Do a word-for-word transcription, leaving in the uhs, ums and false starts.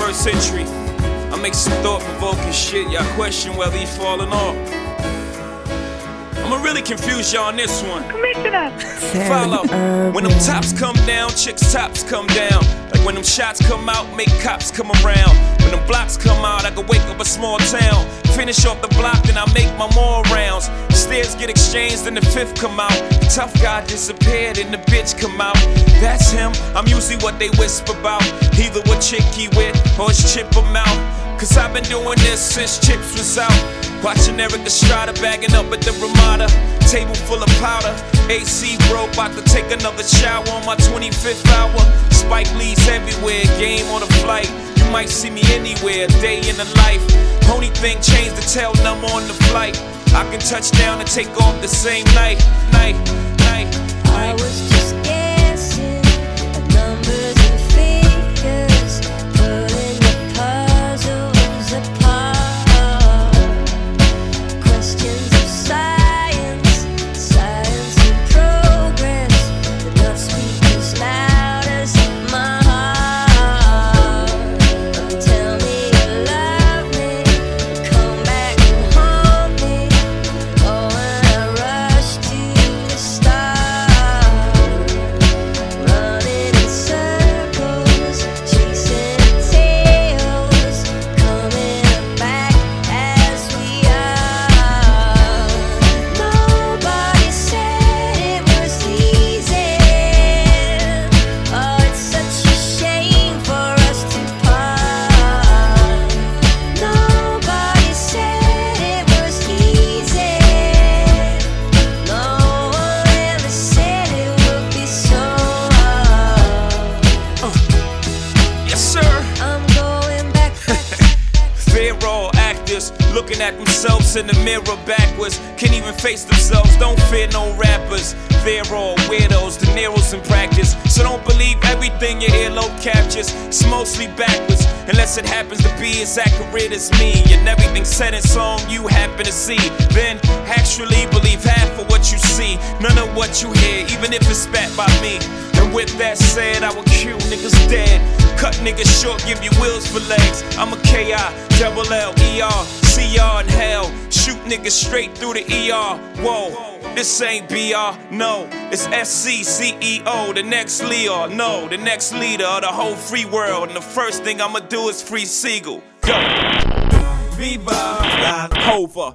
twenty-first century. I make some thought-provoking shit, y'all question whether he falling off. I'ma really confuse y'all on this one. Commissioner! Follow. When them tops come down, chicks' tops come down. Like when them shots come out, make cops come around. When them blocks come out, I can wake up a small town. Finish off the block, then I make my more rounds. Stairs get exchanged, then the fifth come out. The tough guy disappeared, and the bitch come out. That's him, I'm usually what they whisper about. Either what chick he with, or his chip him out. Cause I've been doing this since Chips was out. Watching Eric Estrada bagging up at the Ramada. Table full of powder, A C broke, about to take another shower on my twenty-fifth hour. Spike Lee's everywhere, game on the flight. You might see me anywhere, day in the life. Only thing changed the tail number on the flight. I can touch down and take off the same night, night, night, night. I was just guessing at numbers and figures, putting the puzzles apart. Questions of science, science and progress. Enough speakers loud as my heart. Tell me you love me, come back and hold me. Oh, when I rush to the start, running in circles, chasing tails, coming back as we are. Nobody said it was easy. Oh, it's such a shame for us to part. Nobody said it was easy. No one ever said it would be so hard. Yes, sir. I'm going back, back, They're all actors, looking at themselves in the mirror backwards. Can't even face themselves, don't fear no rappers. They're all weirdos, De Niro's in practice. So don't believe everything your earlobe captures. It's mostly backwards, unless it happens to be as accurate as me. And everything said in song you happen to see. Then actually believe half of what you see, none of what you hear, even if it's spat by me. And with that said, I will kill niggas dead. Cut niggas short, give you wheels for legs. I'm a K I, double L, E R, C R in hell. Shoot niggas straight through the E R. Whoa, this ain't B R, no. It's S C C E O, the next Leo. No, the next leader of the whole free world. And the first thing I'ma do is free Siegel. Go. Viva la Hova.